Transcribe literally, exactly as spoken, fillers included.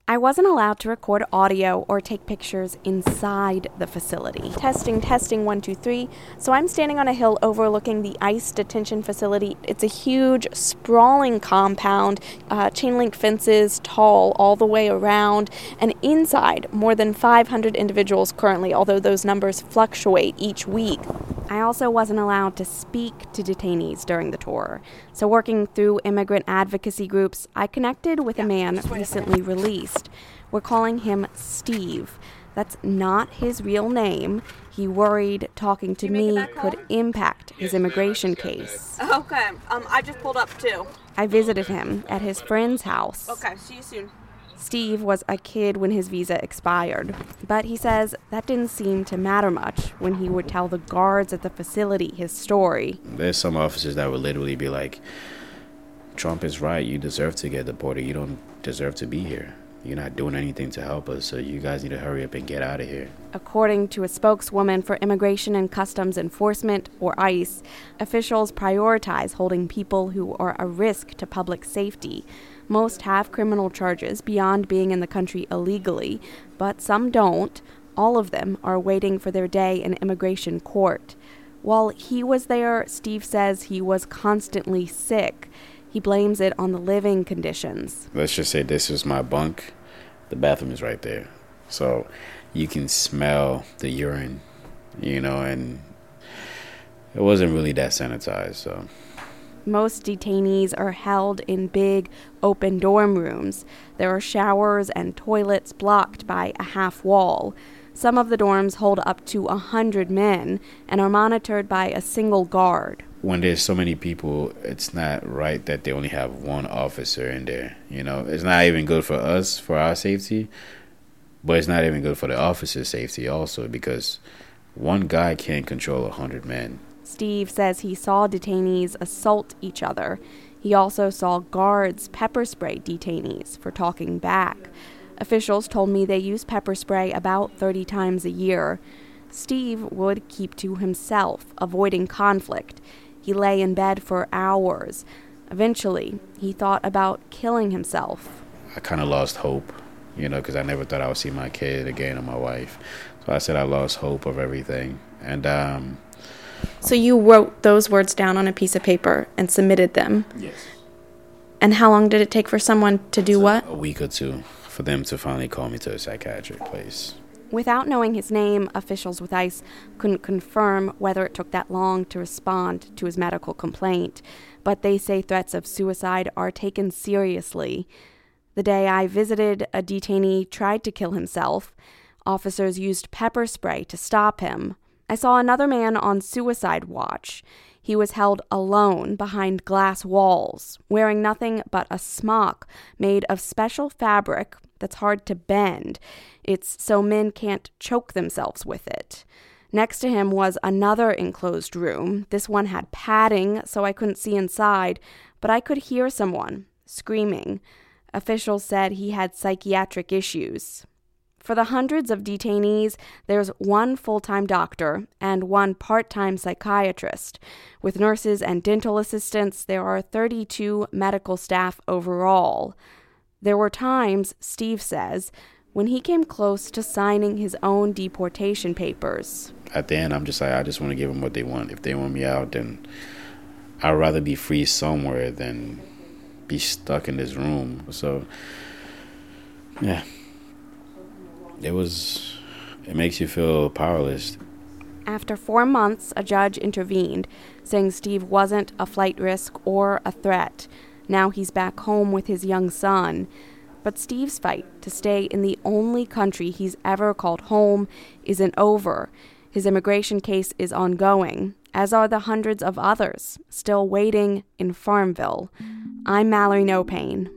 I wasn't allowed to record audio or take pictures inside the facility. Testing, testing, one, two, three. So I'm standing on a hill overlooking the ICE detention facility. It's a huge, sprawling compound, uh, chain link fences, tall all the way around, and inside more than five hundred individuals currently, although those numbers fluctuate each week. I also wasn't allowed to speak to detainees during the tour. So working through immigrant advocacy groups, I connected with a man recently released. We're calling him Steve. That's not his real name. He worried talking to me could impact his immigration case. Okay, um, I just pulled up too. I visited him at his friend's house. Okay, see you soon. Steve was a kid when his visa expired, but he says that didn't seem to matter much when he would tell the guards at the facility his story. There's some officers that would literally be like, Trump is right, you deserve to get deported, you don't deserve to be here. You're not doing anything to help us, so you guys need to hurry up and get out of here. According to a spokeswoman for Immigration and Customs Enforcement, or ICE, officials prioritize holding people who are a risk to public safety. Most have criminal charges beyond being in the country illegally, but some don't. All of them are waiting for their day in immigration court. While he was there, Steve says he was constantly sick. He blames it on the living conditions. Let's just say this is my bunk. The bathroom is right there. So you can smell the urine, you know, and it wasn't really that sanitized, so... Most detainees are held in big, open dorm rooms. There are showers and toilets blocked by a half wall. Some of the dorms hold up to one hundred men and are monitored by a single guard. When there's so many people, it's not right that they only have one officer in there. You know, it's not even good for us, for our safety, but it's not even good for the officer's safety also, because one guy can't control one hundred men. Steve says he saw detainees assault each other. He also saw guards pepper spray detainees for talking back. Officials told me they use pepper spray about thirty times a year. Steve would keep to himself, avoiding conflict. He lay in bed for hours. Eventually, he thought about killing himself. I kind of lost hope, you know, because I never thought I would see my kid again or my wife. So I said I lost hope of everything. And, um... So you wrote those words down on a piece of paper and submitted them? Yes. And how long did it take for someone to do so what? A week or two for them to finally call me to a psychiatric place. Without knowing his name, officials with ICE couldn't confirm whether it took that long to respond to his medical complaint, but they say threats of suicide are taken seriously. The day I visited, a detainee tried to kill himself. Officers used pepper spray to stop him. I saw another man on suicide watch. He was held alone behind glass walls, wearing nothing but a smock made of special fabric that's hard to bend. It's so men can't choke themselves with it. Next to him was another enclosed room. This one had padding, so I couldn't see inside, but I could hear someone screaming. Officials said he had psychiatric issues. For the hundreds of detainees, there's one full-time doctor and one part-time psychiatrist. With nurses and dental assistants, there are thirty-two medical staff overall. There were times, Steve says, when he came close to signing his own deportation papers. At the end, I'm just like, I just want to give them what they want. If they want me out, then I'd rather be free somewhere than be stuck in this room. So, yeah. It was, it makes you feel powerless. After four months, a judge intervened, saying Steve wasn't a flight risk or a threat. Now he's back home with his young son. But Steve's fight to stay in the only country he's ever called home isn't over. His immigration case is ongoing, as are the hundreds of others still waiting in Farmville. I'm Mallory No Pain.